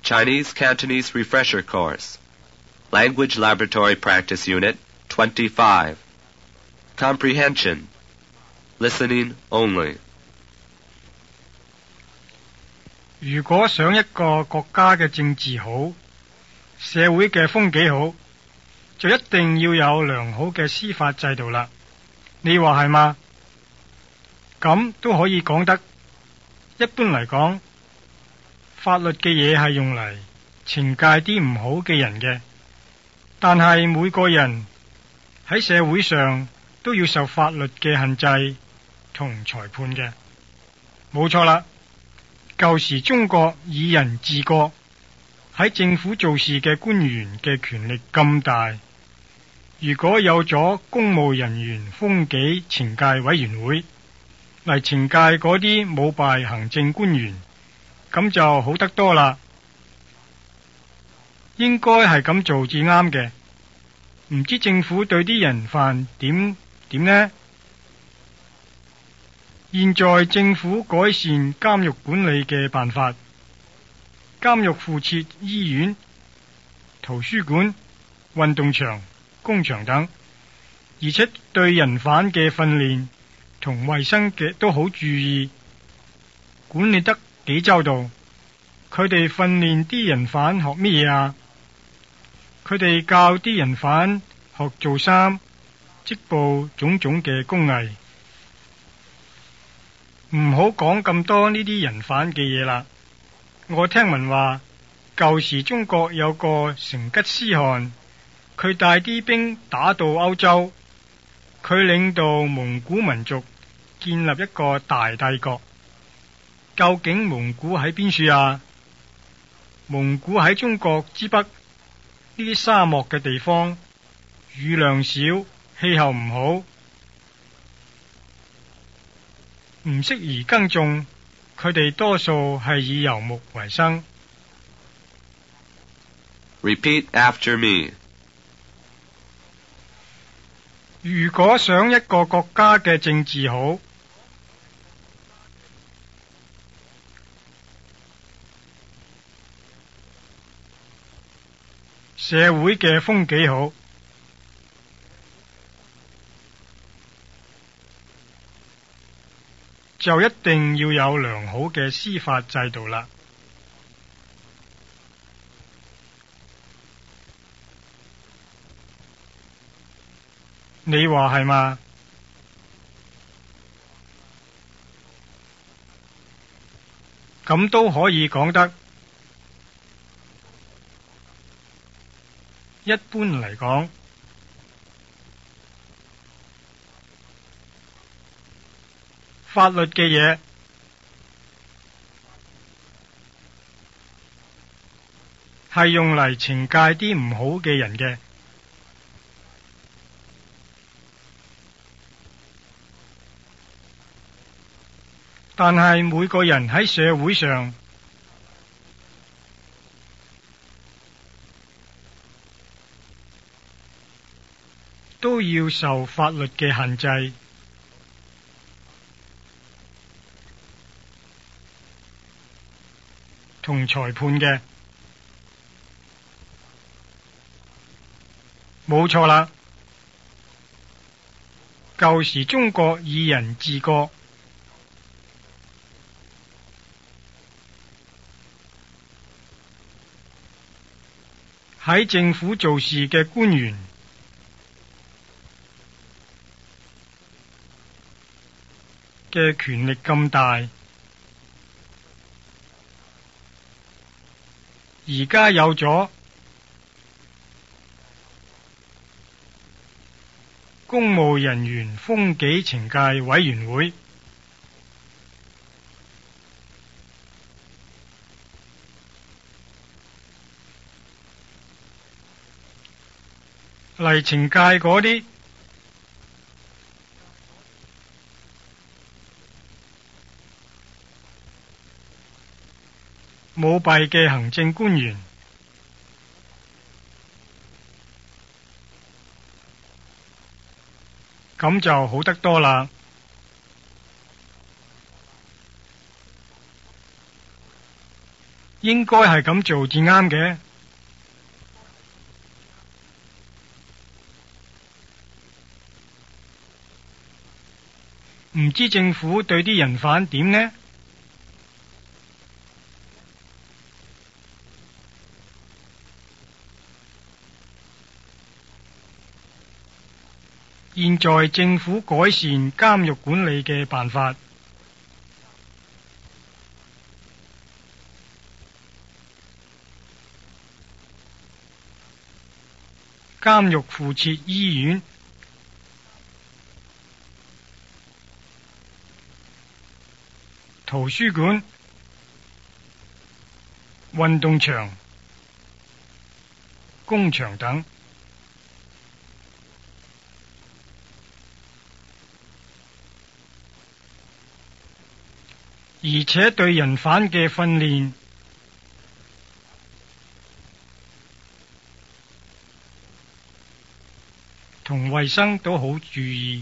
Chinese Cantonese Refresher Course. Language Laboratory Practice Unit 25. Comprehension. Listening only. 如果想一個國家嘅政治好，社會嘅風紀好，就一定要有良好嘅司法制度啦。你話係嘛？咁都可以講得。一般嚟講，法律嘅嘢係用嚟懲戒啲唔好嘅人嘅，但係每個人喺社會上都要受法律嘅限制同裁判嘅。冇錯啦，舊時中國以人治國，喺政府做事嘅官員嘅權力咁大，如果有咗公務人員風紀懲戒委員會嚟懲戒嗰啲舞弊行政官員，咁就好得多啦。應該係咁做至啱嘅。唔知政府對啲人犯點呢？現在政府改善監獄管理嘅辦法，監獄附設醫院、圖書館、運動場、工場等，而且對人犯嘅訓練同衛生嘅都好注意，管理得幾周到。佢哋訓練啲人犯學乜嘢啊？佢哋教啲人犯學做衫、織布種種嘅工藝。唔好講咁多呢啲人犯嘅嘢啦。我聽聞話，舊時中國有個成吉思汗，佢帶啲兵打到歐洲，佢領導蒙古民族建立一個大帝國。究竟蒙古喺邊處啊？蒙古喺中國之北，呢啲沙漠嘅地方，雨量少，氣候唔好，唔適宜耕種，佢哋多數係以游牧為生。 Repeat after me. 如果想一個國家嘅政治好，社會嘅風紀好，就一定要有良好嘅司法制度啦。你話係嘛？咁都可以講得。一般嚟講，法律嘅嘢係用嚟懲戒啲唔好嘅人嘅，但係每個人喺社會上都要受法律嘅限制同裁判嘅。冇錯啦，舊時中國以人治國，喺政府做事嘅官員嘅權力咁大，而家有咗公務人員風紀懲戒委員會，嚟懲戒嗰啲舞弊嘅行政官員。咁就好得多啦。 應該係咁做至啱嘅。唔知政府對啲人犯點呢？現在政府改善監獄管理嘅辦法。監獄附設醫院、圖書館、運動場、工場等。而且對人犯嘅訓練同衛生都好注意，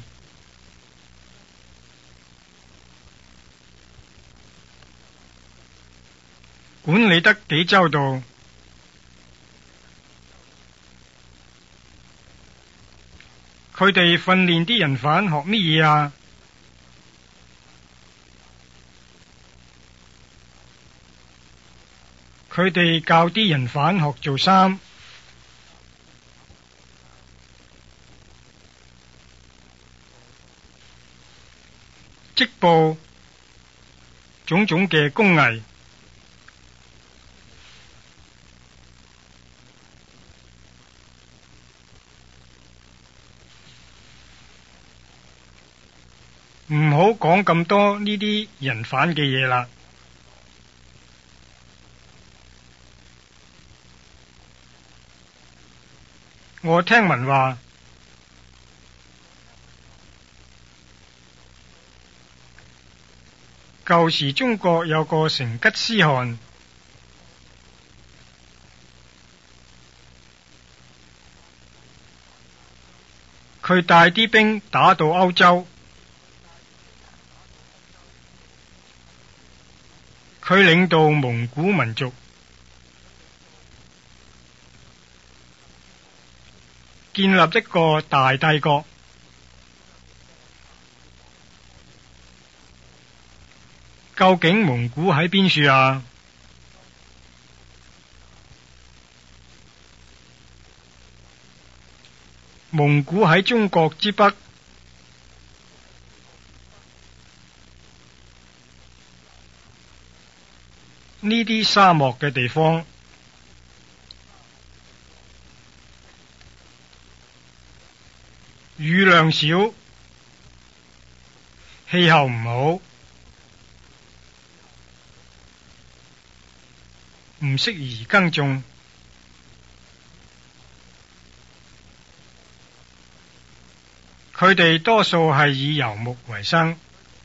管理得幾周到。佢哋訓練啲人犯學乜嘢啊？佢哋教啲人犯學做衫，織布，種種嘅工藝。唔好講咁多呢啲人犯嘅嘢啦。我聽聞話，舊時中國有個成吉思汗，佢帶啲兵打到歐洲，佢領導蒙古民族，建立一個大帝國。究竟蒙古喺邊處啊？蒙古喺中國之北，呢啲沙漠嘅地方。雨量少，氣候唔好，唔適宜耕種。佢哋多數係以游牧為生。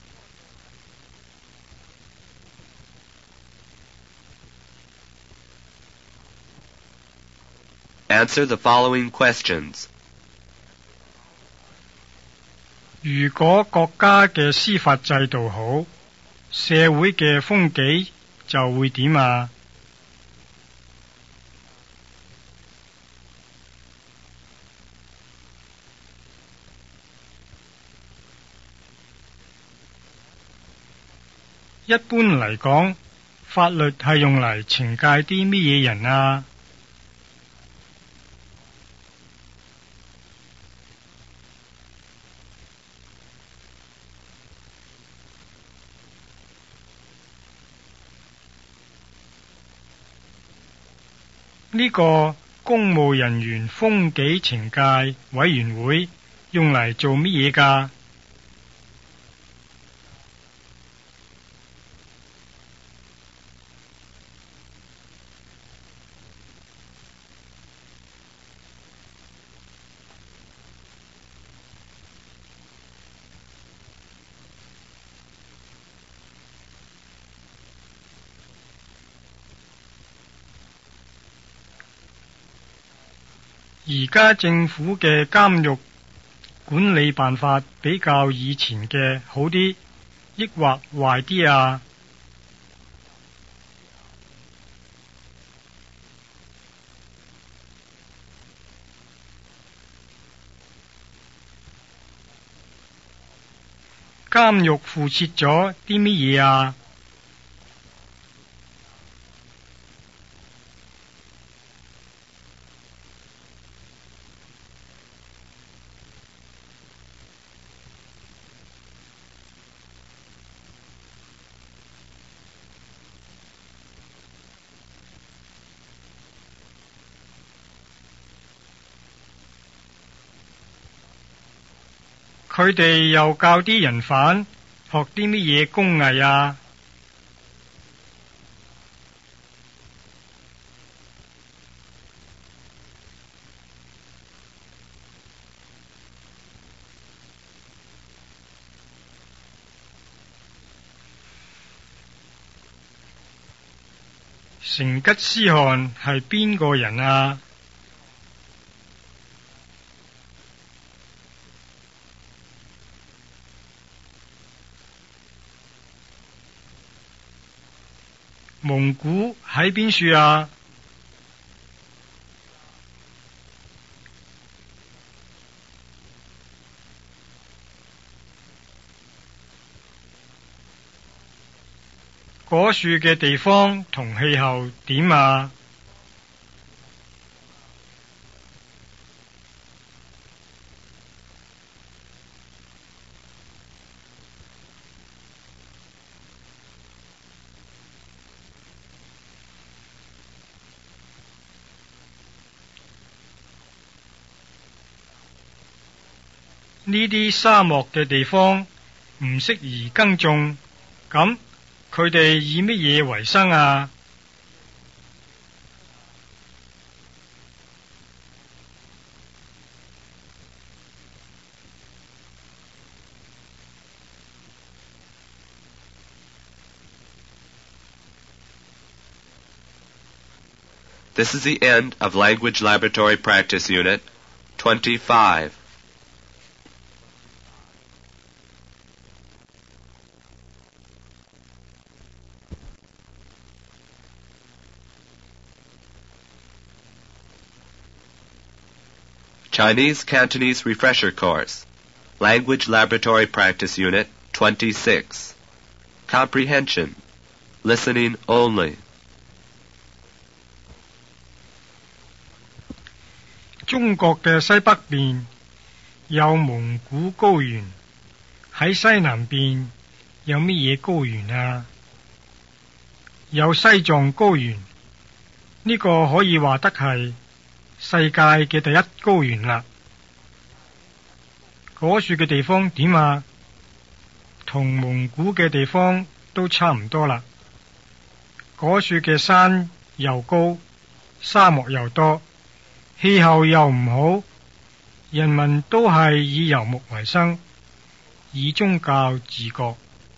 Answer the following questions. 如果國家嘅司法制度好，社會嘅風紀就會點啊？一般嚟講，法律係用嚟懲戒啲乜嘢人啊？呢個公務人員風紀懲戒委員會用嚟做乜嘢㗎？而家政府嘅監獄管理辦法比較以前嘅好啲，抑或壞啲啊？ 監獄附設咗啲乜嘢啊？佢哋又教啲人犯學啲乜嘢工藝啊？成吉思汗係邊個人啊？蒙古喺邊處啊？果樹嘅地方同氣候點啊？呢啲沙漠嘅地方唔適宜耕種，咁佢哋以乜嘢為生啊？ This is the end of Language Laboratory Practice Unit 25. Chinese Cantonese Refresher Course, Language Laboratory Practice Unit 26. Comprehension, Listening Only. 中國嘅西北邊有蒙古高原，喺西南邊有乜嘢高原啊？有西藏高原，呢個可以話得係世界嘅第一高原啦。果樹嘅地方點啊？同蒙古嘅地方都差唔多啦。果樹嘅山又高，沙漠又多，氣候又唔好，人民都係以游牧為生，以宗教治國。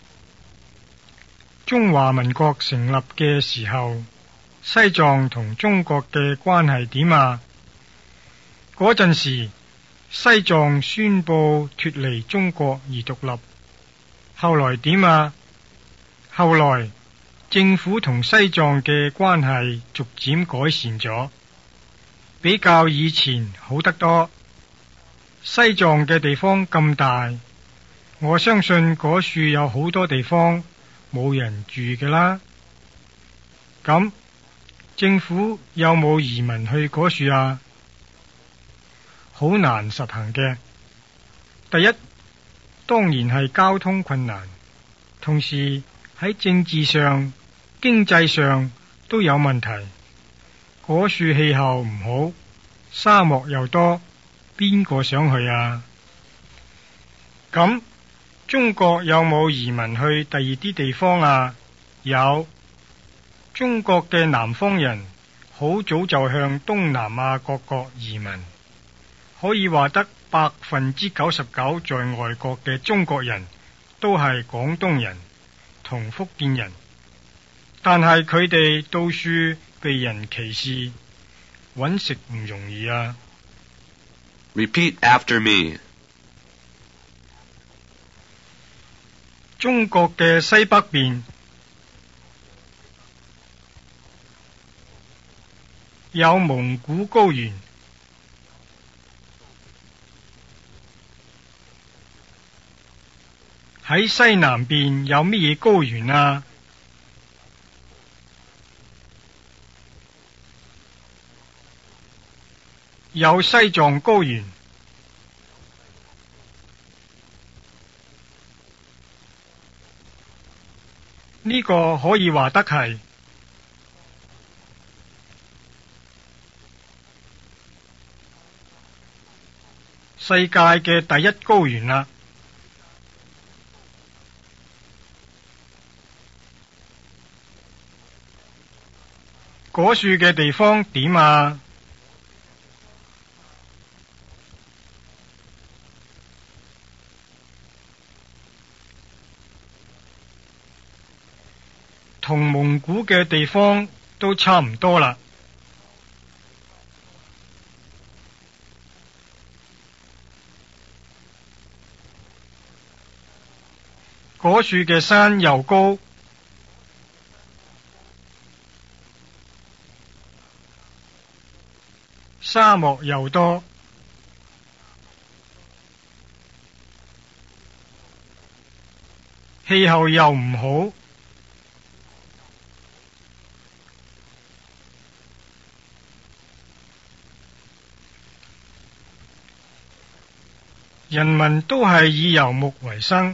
中華民國成立嘅時候，西藏同中國嘅關係點啊？嗰陣時，西藏宣布脫離中國而獨立。後來點啊？後來政府同西藏嘅關係逐漸改善咗，比較以前好得多。西藏嘅地方咁大，我相信嗰處有好多地方冇人住嘅啦。咁政府有冇移民去嗰處啊？好難實行嘅。第一，當然係交通困難，同時喺政治上、經濟上都有問題。嗰處氣候唔好，沙漠又多，邊個想去啊？咁中國有冇移民去第二啲地方啊？有。中國嘅南方人好早就向東南亞各國移民，可以話得99%在外國嘅中國人都係廣東人同福建人，但係佢哋到處被人歧視，搵食唔容易啊。 Repeat after me. 中國嘅西北邊有蒙古高原， 喺西南邊有乜嘢高原啊？有西藏高原。呢個可以話得係世界嘅第一高原啦。果樹嘅地方點啊？同蒙古嘅地方都差唔多啦。果樹嘅山又高，沙漠又多，氣候又唔好。人民都係以游牧為生，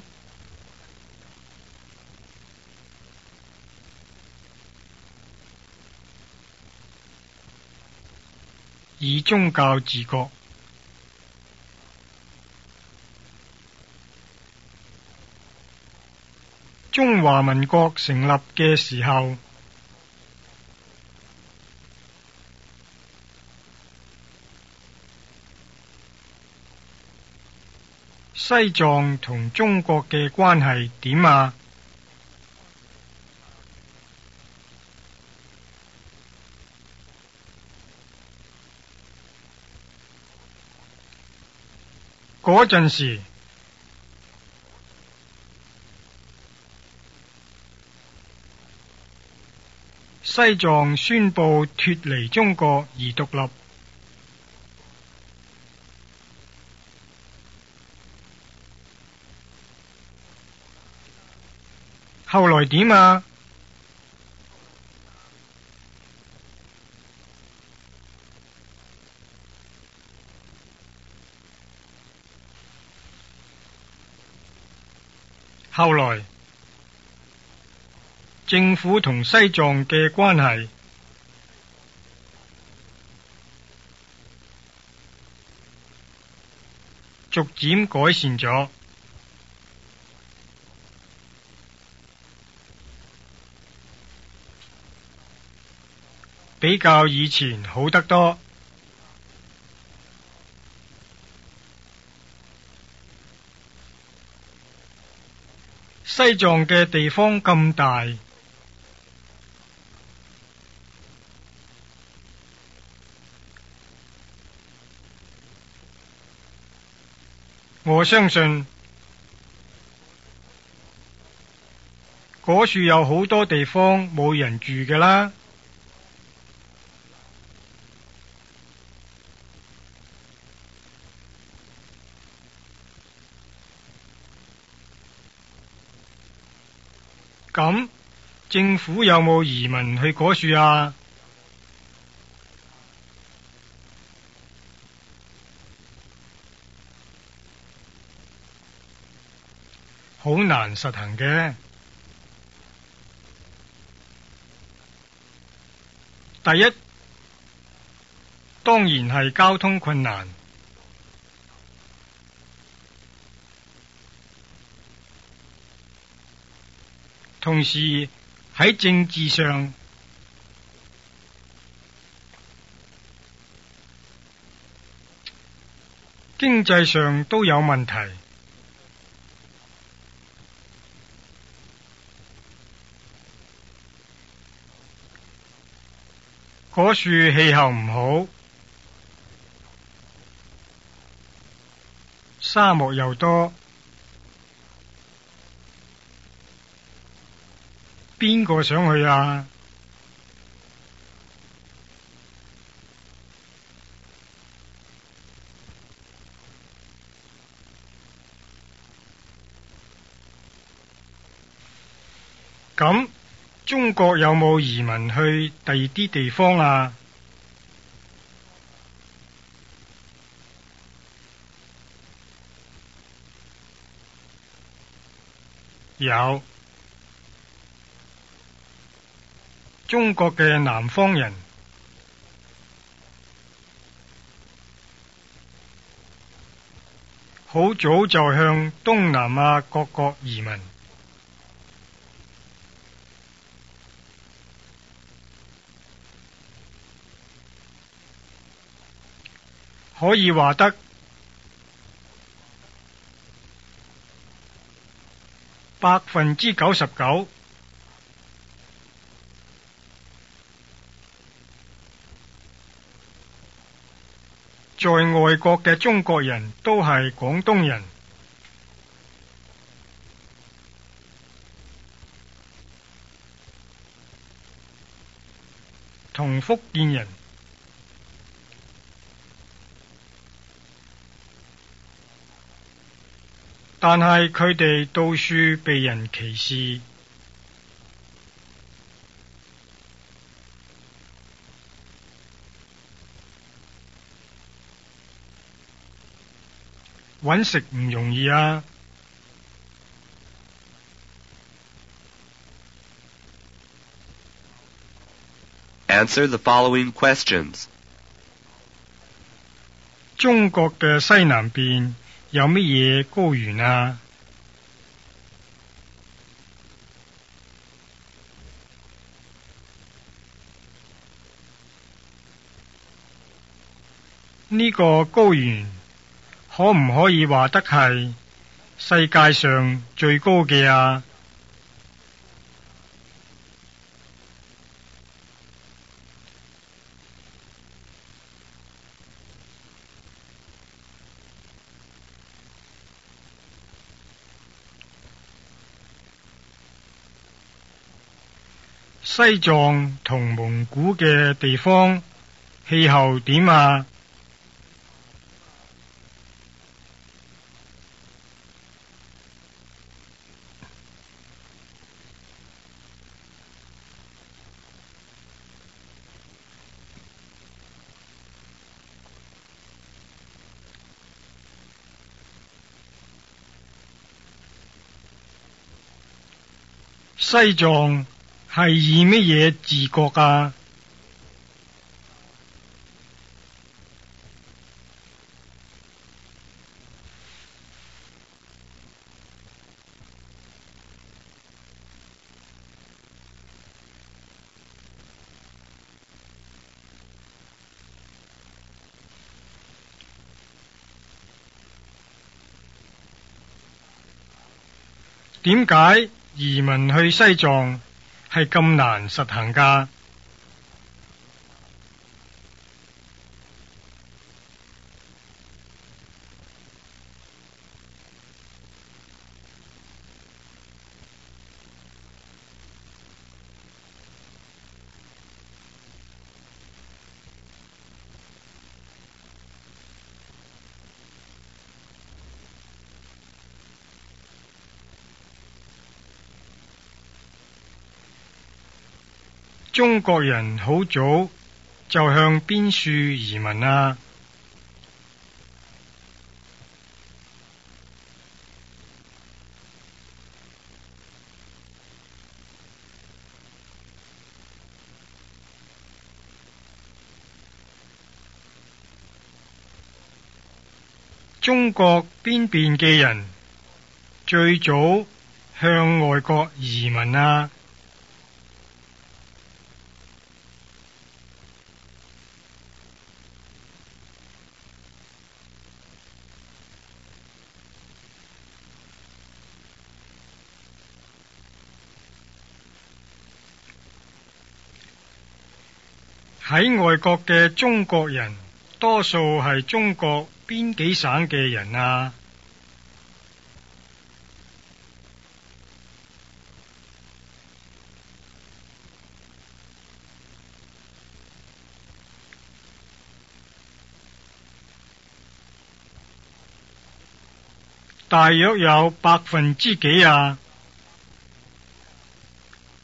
以宗教治國。中華民國成立嘅時候，西藏同中國嘅關係點啊？嗰陣時，西藏宣布脫離中國而獨立。後來點啊？後來政府同西藏嘅關係逐漸改善咗，比較以前好得多。西藏嘅地方咁大，我相信果樹有好多地方冇人住㗎啦。咁政府有冇移民去果樹啊？好難實行嘅。第一，當然係交通困難。同時喺政治上，經濟上都有問題。果樹氣候唔好，沙漠又多。邊個想去啊？ 咁中國有冇移民去第二啲地方啊？有。中國嘅南方人好早就向東南亞各國移民。可以話得99%，在外國嘅中國人都係廣東人同福建人，但係佢哋到處被人歧視。搵食唔容易啊。 Answer the following questions. 中國嘅西南邊有乜嘢高原啊？呢個高原可唔可以話得係世界上最高嘅啊？西藏同蒙古嘅地方氣候點啊？西藏係以乜嘢治國啊？點解移民去西藏係咁難實行㗎？中國人好早就向邊處移民啊？中國邊邊嘅人最早向外國移民啊？喺外國嘅中國人多數係中國邊幾省嘅人啊？大約有幾%啊？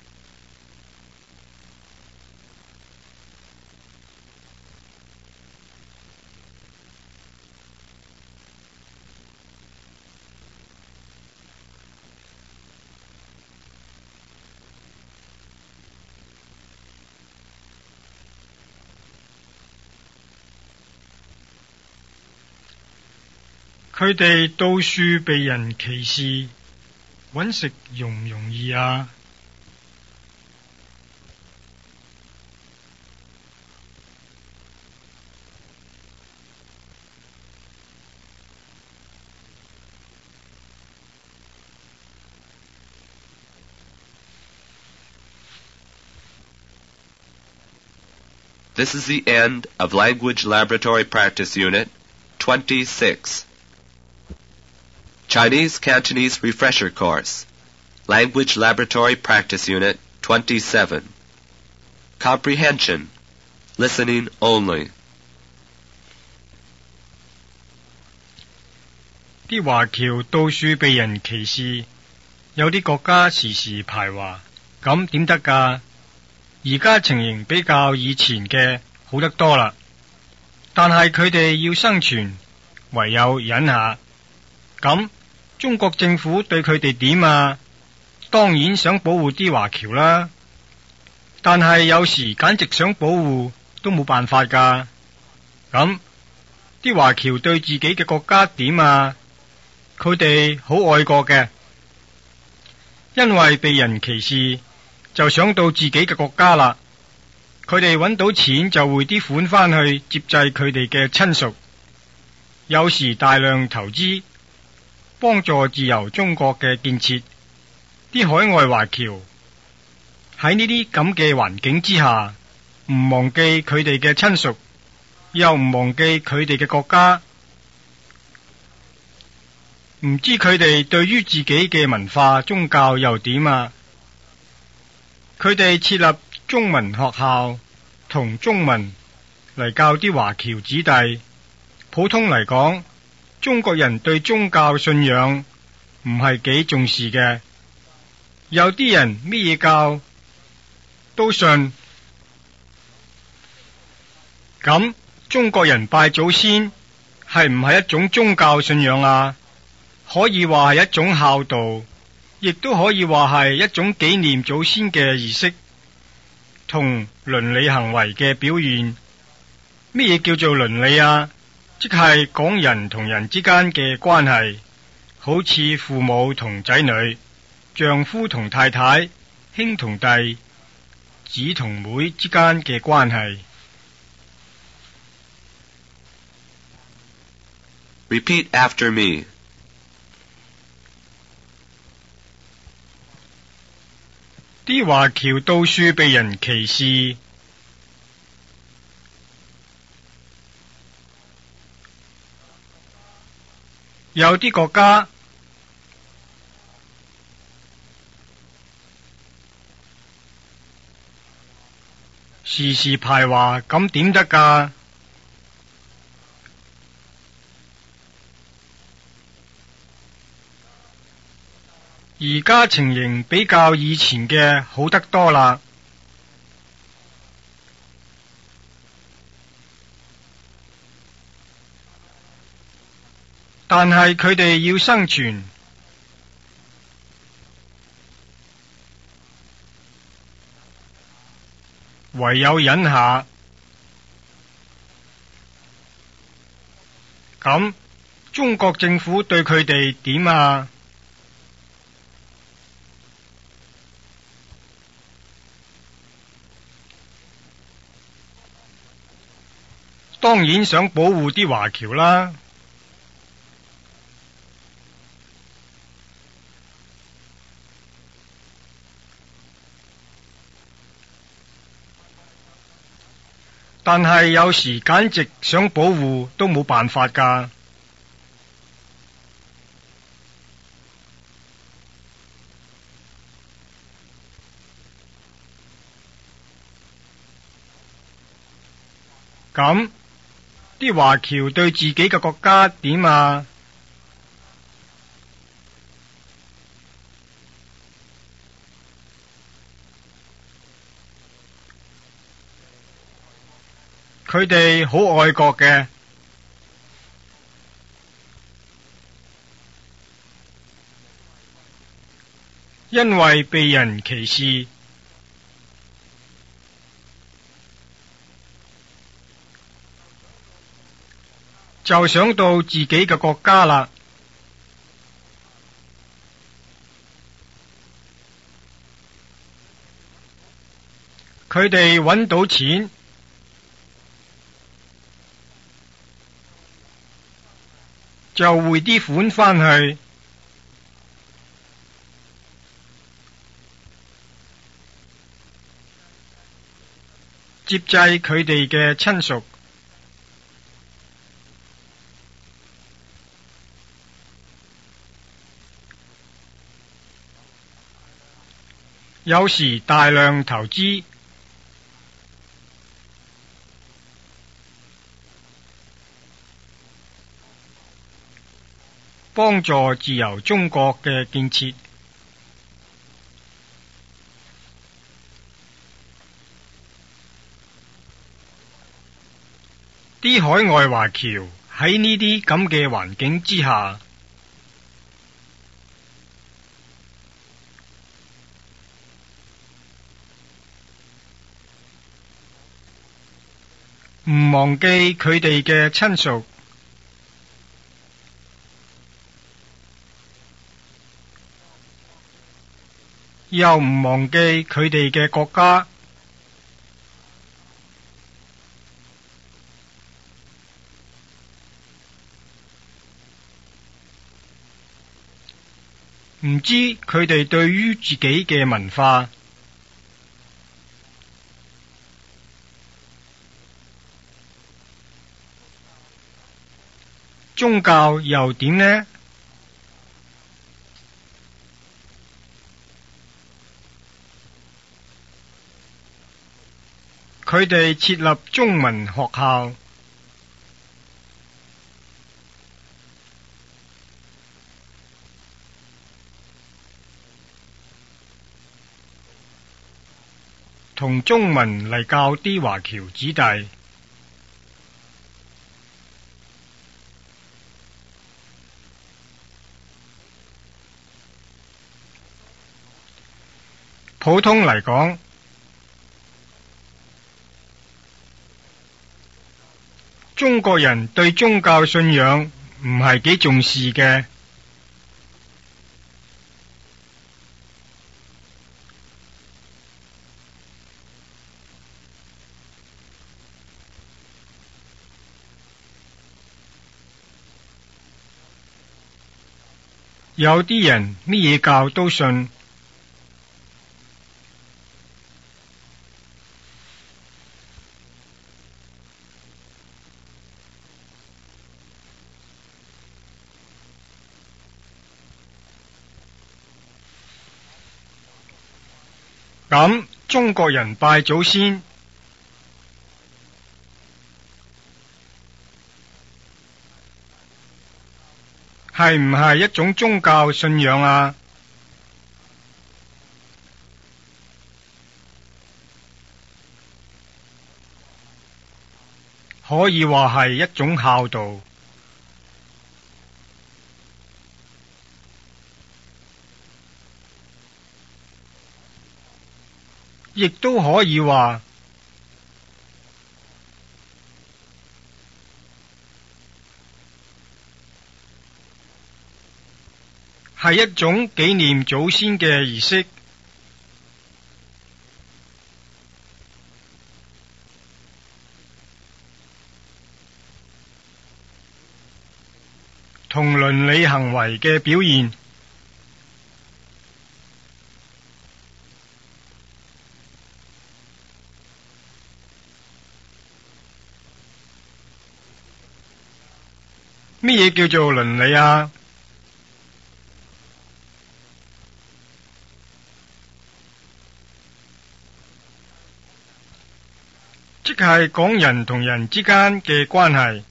佢哋到處被人歧視，搵食容唔容易啊？ This is the end of Language Laboratory Practice Unit 26. Chinese Cantonese Refresher Course. Language Laboratory Practice Unit 27. Comprehension. Listening only. 啲華僑到處被人歧視，有啲國家時時排華，咁點得㗎？而家情形比較以前嘅好得多啦，但係佢哋要生存，唯有忍下。咁中國政府對佢哋點啊？當然想保護啲華僑啦，但係有時簡直想保護都冇辦法㗎。咁啲華僑對自己嘅國家點啊？佢哋好愛國嘅，因為被人歧視就想到自己嘅國家啦。佢哋搵到錢就匯啲款返去接濟佢哋嘅親屬，有時大量投資幫助自由中國嘅建設。啲海外華僑喺呢啲咁嘅環境之下，唔忘記佢哋嘅親屬，又唔忘記佢哋嘅國家。唔知佢哋對於自己嘅文化宗教又點啊？佢哋設立中文學校同中文嚟教啲華僑子弟。普通嚟講，中國人對宗教信仰唔係幾重視嘅，有啲人咩嘢教都信。咁中國人拜祖先係唔係一種宗教信仰啊？可以話係一種孝道，亦都可以話係一種紀念祖先嘅儀式同倫理行為嘅表現。咩嘢叫做倫理啊？即係講人同人之間嘅關係，好似父母同仔女、丈夫同太太、兄同弟、姊同妹之間嘅關係。 Repeat after me. 啲華僑到處被人歧視，有啲國家時時排華，咁點得㗎？而家情形比較以前嘅好得多啦，但係佢哋要生存，唯有忍下。咁中國政府對佢哋點啊？當然想保護啲華僑啦，但係有時簡直想保護都冇辦法㗎。咁啲華僑對自己嘅國家點啊？佢哋好愛國嘅，因為被人歧視。 就想到自己嘅國家啦。佢哋搵到錢，就匯啲款返去，接濟佢哋嘅親屬。有時大量投資，幫助自由中國嘅建設。啲海外華僑喺呢啲咁嘅環境之下，唔忘記佢哋嘅親屬，又唔忘記佢哋嘅國家，唔知佢哋對於自己嘅文化、宗教又點呢？佢哋設立中文學校，同中文嚟教啲華僑子弟。普通嚟講，中國人對宗教信仰唔係幾重視嘅。有啲人乜嘢教都信。咁中國人拜祖先係唔係一種宗教信仰啊？可以話係一種孝道。亦都可以話係一種紀念祖先嘅儀式，同倫理行為嘅表現。乜嘢叫做倫理啊？即係講人同人之間嘅關係，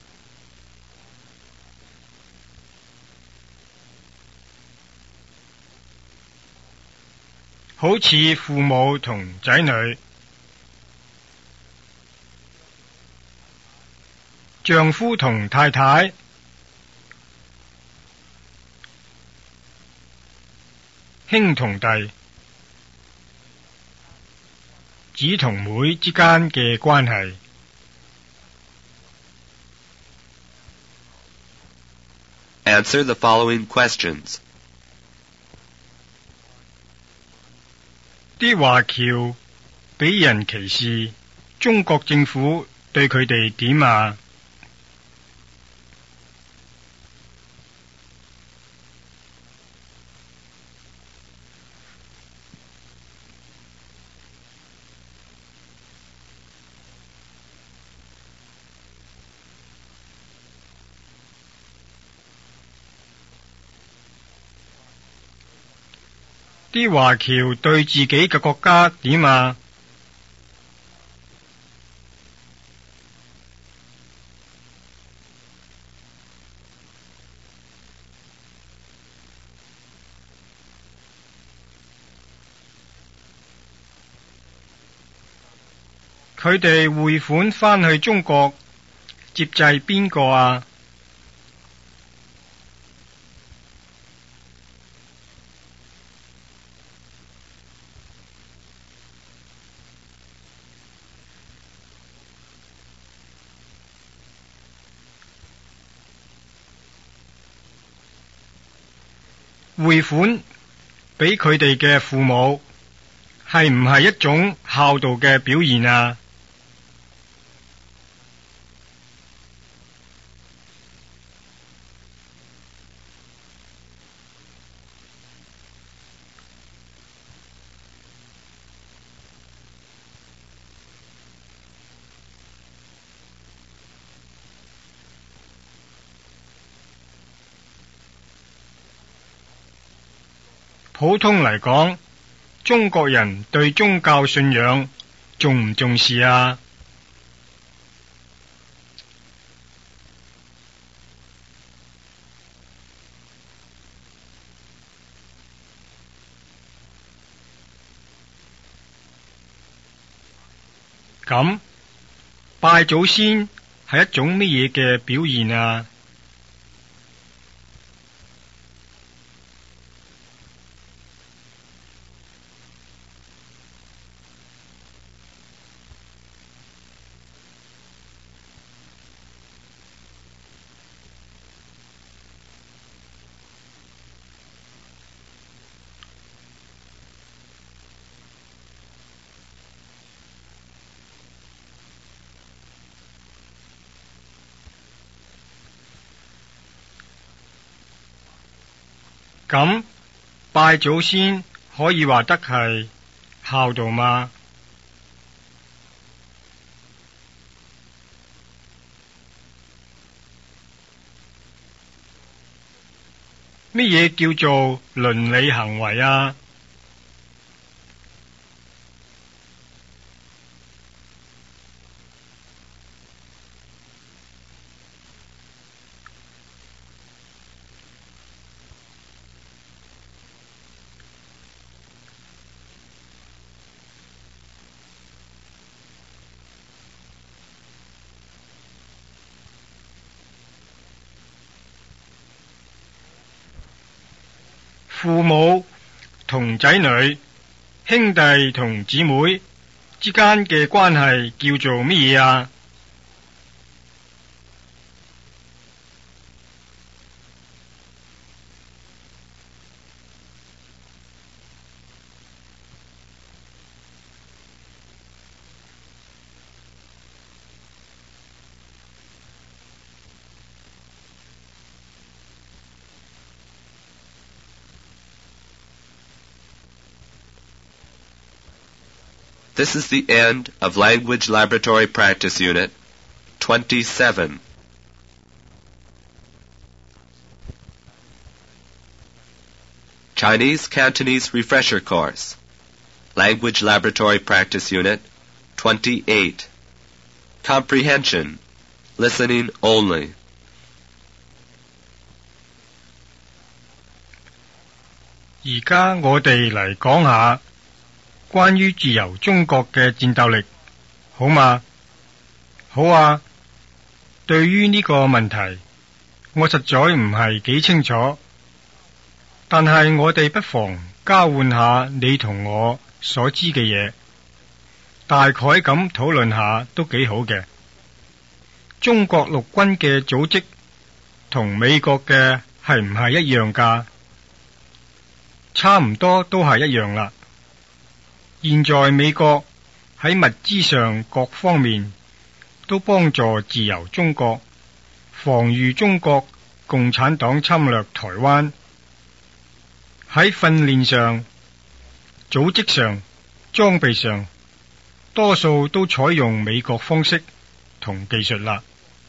好似父母同仔女、丈夫同太太、兄同弟、姊同妹之間嘅關係。 Answer the following questions. 啲華僑俾人歧視，中國政府對佢哋點啊？啲華僑對自己嘅國家點啊？佢哋匯款返去中國接濟邊個啊？匯款俾佢哋嘅父母，係唔係一種孝道嘅表現啊？普通嚟講，中國人對宗教信仰重唔重視啊？咁拜祖先係一種乜嘢嘅表現啊？咁拜祖先可以話得係孝道嗎？乜嘢叫做倫理行為啊？父母同仔女、兄弟同姊妹之間嘅關係叫做乜嘢啊？ This is the end of Language Laboratory Practice Unit 27. Chinese Cantonese Refresher Course. Language Laboratory Practice Unit 28. Comprehension. Listening only. 而家我哋嚟講下關於自由中國嘅戰鬥力，好嗎？好啊。對於呢個問題，我實在唔係幾清楚，但係我哋不妨交換下你同我所知嘅嘢，大概咁討論下都幾好嘅。中國陸軍嘅組織同美國嘅係唔係一樣㗎？差唔多都係一樣啦。現在美國喺物資上各方面都幫助自由中國，防禦中國共產黨侵略台灣。喺訓練上、組織上、裝備上，多數都採用美國方式同技術啦。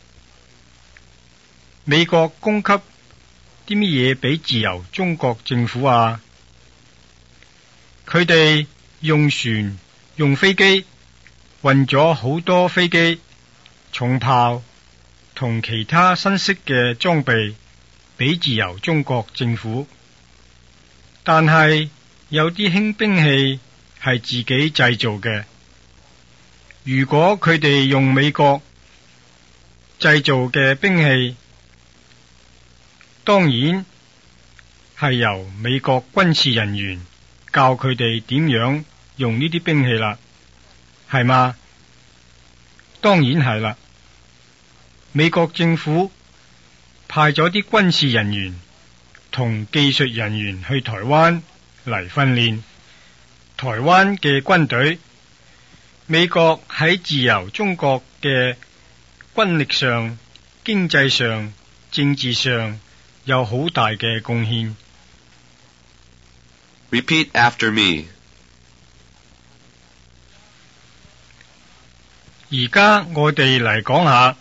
美國供給啲乜嘢俾自由中國政府啊？佢哋用船、用飛機運咗好多飛機、重炮同其他新式嘅裝備俾自由中國政府。但係有啲輕兵器係自己製造嘅。如果佢哋用美國製造嘅兵器，當然係由美國軍事人員教佢哋點樣用呢啲兵器啦，係嘛？當然係啦。美國政府派咗啲軍事人員同技術人員去台灣嚟訓練台灣嘅軍隊。美國喺自由中國嘅軍力上、經濟上、政治上有好大嘅貢獻。 Repeat after me. 而家我哋嚟講下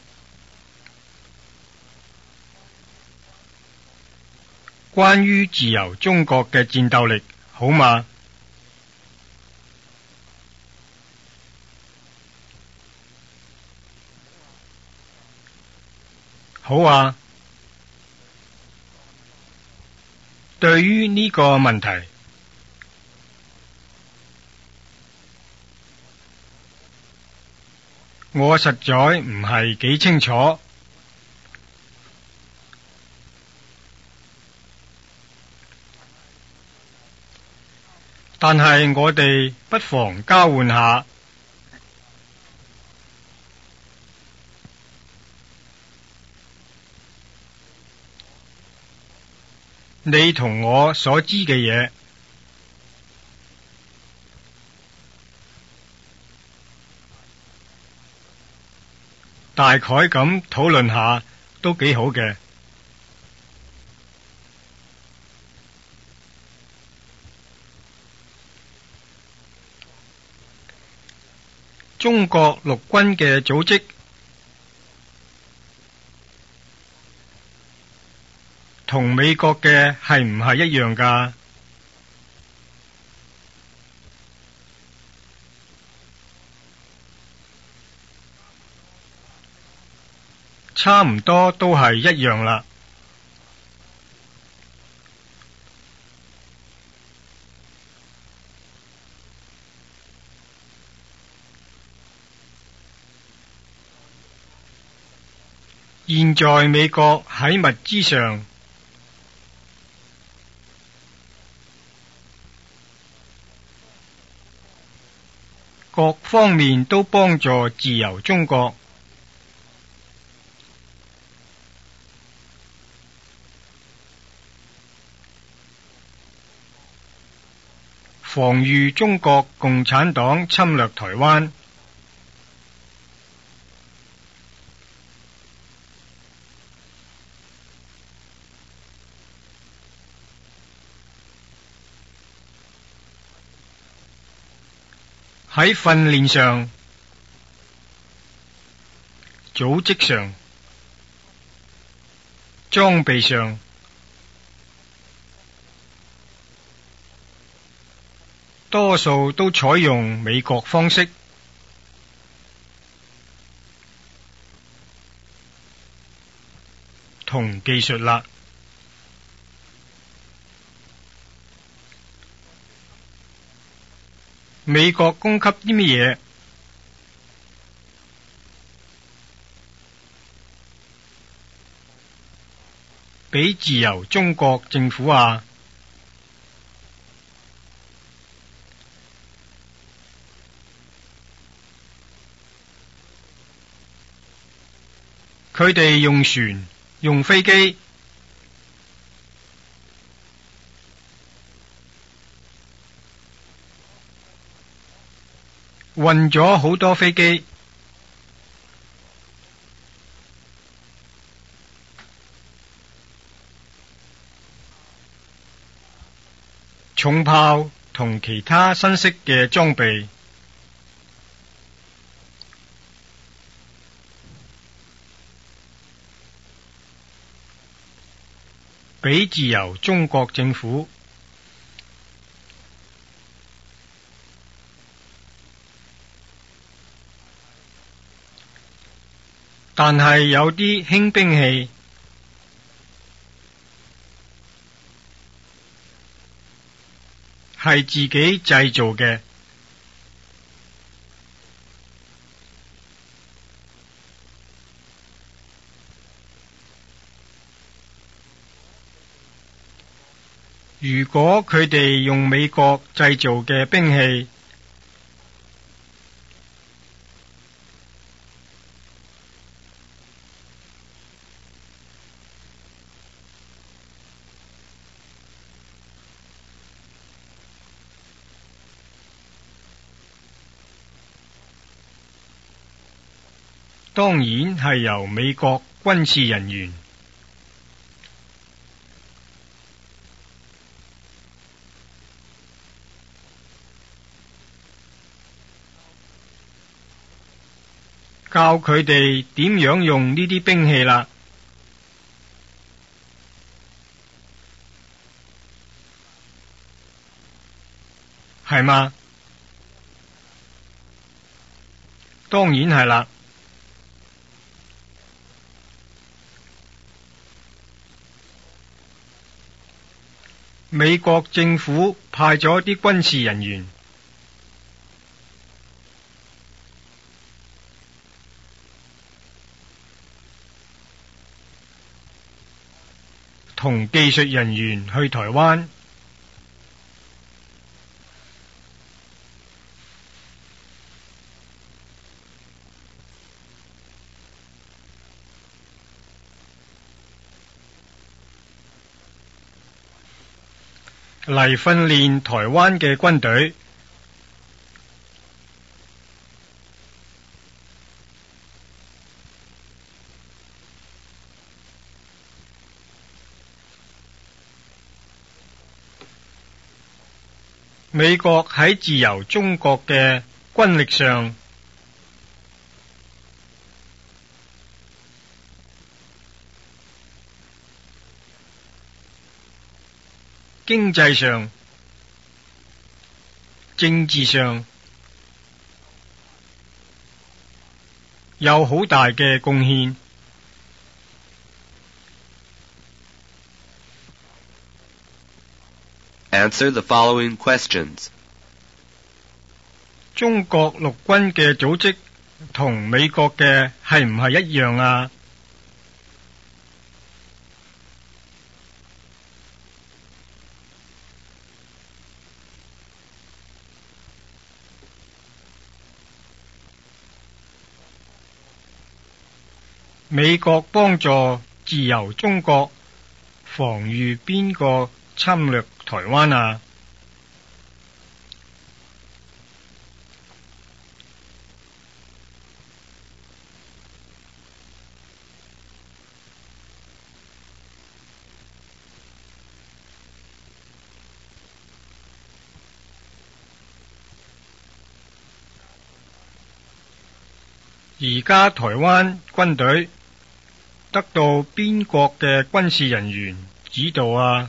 關於自由中國嘅戰鬥力，好嘛？好啊。對於呢個問題，我實在唔係幾清楚。但係我哋不妨交換下。你同我所知嘅嘢，大概咁討論下都幾好嘅。中國陸軍嘅組織同美國嘅係唔係一樣㗎？差唔多都係一樣啦。現在美國喺物資上各方面都幫助自由中國，防禦中國共產黨侵略台灣。喺訓練上、組織上、裝備上，多數都採用美國方式同技術啦。美國供給啲乜嘢俾自由中國政府啊？佢哋用船、用飛機運咗好多飛機，重炮同其他新式嘅裝備，俾自由中國政府，但係有啲輕兵器係自己製造嘅，如果佢哋用美國製造嘅兵器，當然係由美國軍事人員教佢哋點樣用呢啲兵器啦，係嘛？當然係啦。美國政府派咗啲軍事人員同技術人員去台灣，嚟訓練台灣嘅軍隊。美國喺自由中國嘅軍力上，經濟上、政治上有好大嘅貢獻。 Answer the following questions. 中國陸軍嘅組織同美國嘅係唔係一樣啊？美國幫助自由中國防禦邊個侵略台灣啊？而家台灣軍隊得到邊國嘅軍事人員指導啊？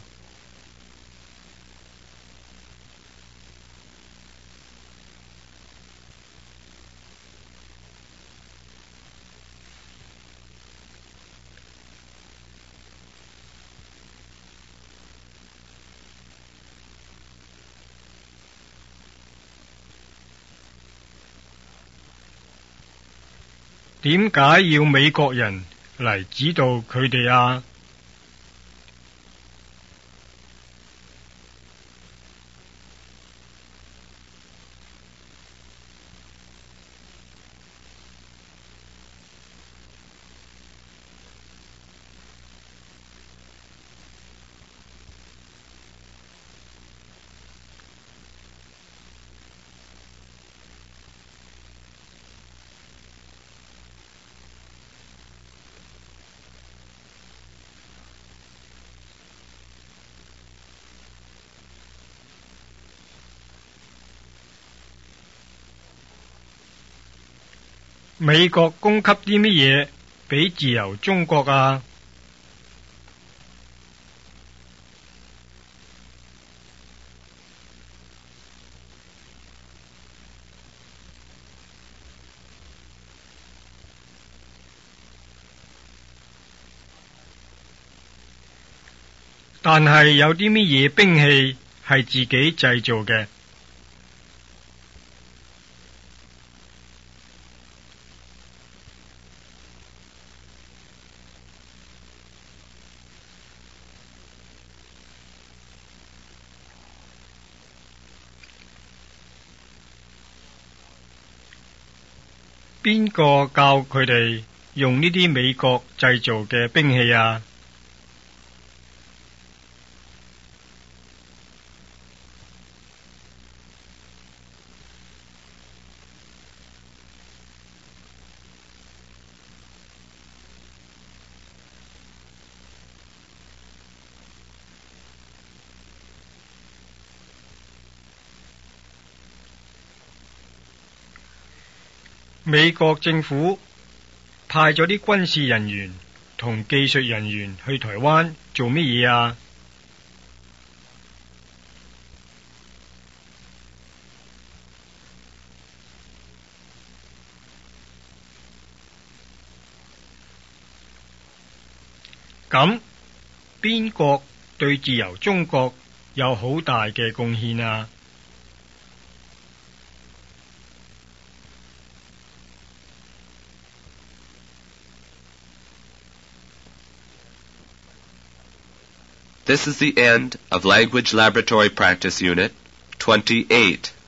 點解要美國人嚟指導佢哋啊？ 美國供給啲乜嘢俾自由中國啊？但係有啲乜嘢兵器係自己製造嘅？邊個教佢哋用呢啲美國製造嘅兵器啊？美國政府派咗啲軍事人員同技術人員去台灣做乜嘢啊？咁邊個對自由中國有好大嘅貢獻啊？ This is the end of Language Laboratory Practice Unit 28.